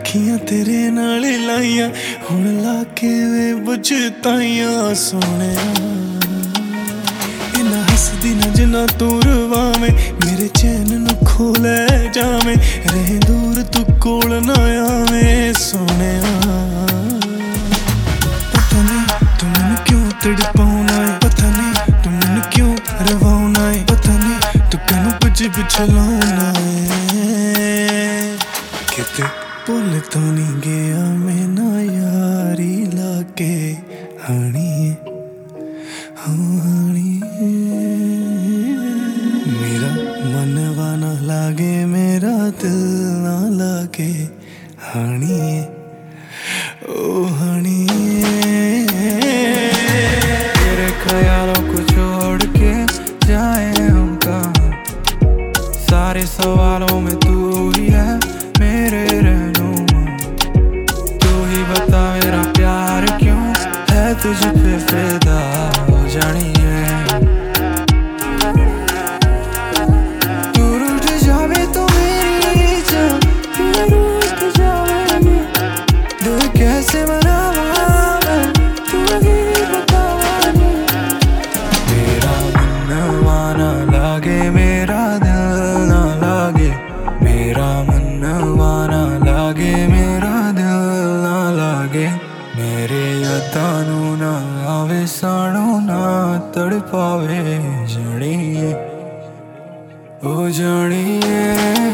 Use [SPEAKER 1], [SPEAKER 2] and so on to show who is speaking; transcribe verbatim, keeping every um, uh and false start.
[SPEAKER 1] अखियां तेरे नाल लाइया हुण ला के वे बुझताइया सोने इन्ना हसदी ना जिन्ना तू रवावे मेरे चैन नू खोले जावे रहे दूर तू कोल ना आवे सोने पता नहीं तू मैनू क्यों तड़पाउना है पता नहीं तू मैनू क्यों रवाउना है पता नहीं तू कैनू पिछ पिछ लाउना है किते भुल तो नहीं गया मैं ना यारी लाके हानी हानी मेरा मन वाना लागे मेरा दिल ना लागे हानी ओ हानी
[SPEAKER 2] तेरे ख्यालों को छोड़ के जाए हम कहाँ सारे सवालों में तू ही है मेरे रहनुमा तू ही बता मेरा प्यार क्यों है तुझ पे फिदा हो जानी है तू रूठ जावे तो मेरी जान तू रूठ जावे दिल कैसे मनावा मैं तू ही बता मेरा मन वाना लागे मेरा दिल ना लागे मेरा मन वाना लागे मेरा दिल ना लागे मेरे यतानू ना आवे साड़ो ना तड़पावे जानिए ओ जानिए।